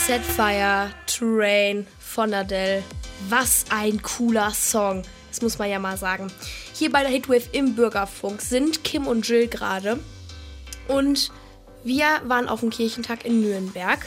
Set Fire to Rain von Adele. Was ein cooler Song. Das muss man ja mal sagen. Hier bei der Hitwave im Bürgerfunk sind Kim und Jill gerade. Und wir waren auf dem Kirchentag in Nürnberg.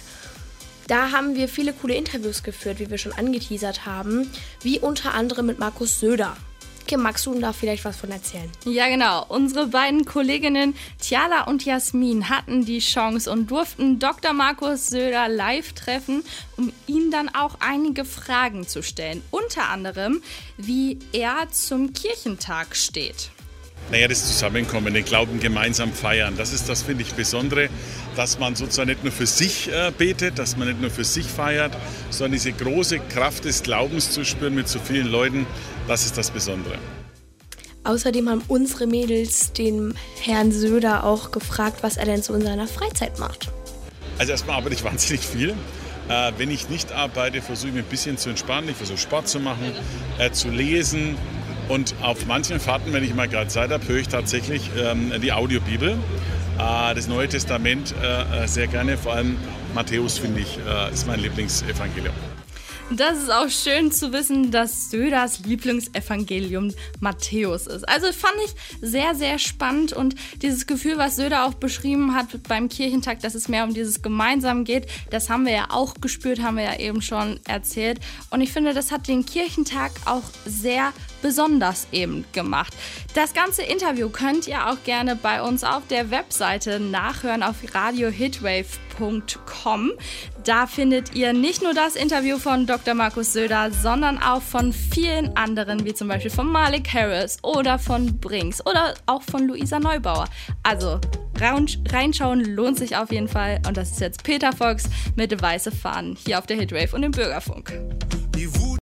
Da haben wir viele coole Interviews geführt, wie wir schon angeteasert haben. Wie unter anderem mit Markus Söder. Kim, magst du da vielleicht was von erzählen? Ja, genau. Unsere beiden Kolleginnen Tjala und Jasmin hatten die Chance und durften Dr. Markus Söder live treffen, um ihm dann auch einige Fragen zu stellen. Unter anderem, wie er zum Kirchentag steht. Naja, das Zusammenkommen, den Glauben gemeinsam feiern, das ist das, finde ich, Besondere, dass man sozusagen nicht nur für sich betet, dass man nicht nur für sich feiert, sondern diese große Kraft des Glaubens zu spüren mit so vielen Leuten, das ist das Besondere. Außerdem haben unsere Mädels den Herrn Söder auch gefragt, was er denn so in seiner Freizeit macht. Also erstmal arbeite ich wahnsinnig viel. Wenn ich nicht arbeite, versuche ich mich ein bisschen zu entspannen, ich versuche Sport zu machen, zu lesen. Und auf manchen Fahrten, wenn ich mal gerade Zeit habe, höre ich tatsächlich die Audiobibel, das Neue Testament sehr gerne. Vor allem Matthäus, finde ich, ist mein Lieblingsevangelium. Das ist auch schön zu wissen, dass Söders Lieblingsevangelium Matthäus ist. Also fand ich sehr, sehr spannend und dieses Gefühl, was Söder auch beschrieben hat beim Kirchentag, dass es mehr um dieses Gemeinsam geht, das haben wir ja auch gespürt, haben wir ja eben schon erzählt. Und ich finde, das hat den Kirchentag auch sehr besonders eben gemacht. Das ganze Interview könnt ihr auch gerne bei uns auf der Webseite nachhören auf radiohitwave.com. Da findet ihr nicht nur das Interview von Dr. Markus Söder, sondern auch von vielen anderen, wie zum Beispiel von Malik Harris oder von Brinks oder auch von Luisa Neubauer. Also reinschauen lohnt sich auf jeden Fall. Und das ist jetzt Peter Fox mit Weiße Fahnen hier auf der Hitwave und im Bürgerfunk. Die Wut